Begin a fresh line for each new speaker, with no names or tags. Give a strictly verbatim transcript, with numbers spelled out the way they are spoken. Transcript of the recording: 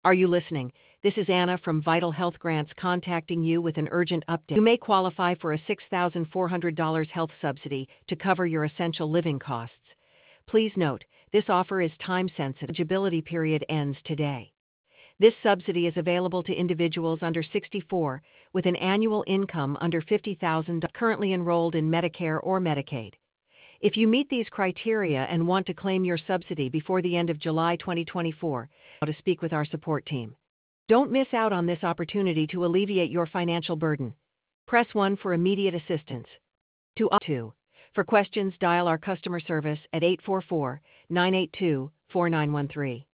Are you listening? This is Anna from Vital Health Grants contacting you with an urgent update. You may qualify for a six thousand four hundred dollars health subsidy to cover your essential living costs. Please note, this offer is time-sensitive. Eligibility period ends today. This subsidy is available to individuals under sixty-four with an annual income under fifty thousand dollars currently enrolled in Medicare or Medicaid. If you meet these criteria and want to claim your subsidy before the end of July twenty twenty-four, to speak with our support team. Don't miss out on this opportunity to alleviate your financial burden. Press one for immediate assistance. To two. For questions, dial our customer service at eight four four, nine eight two, four nine one three.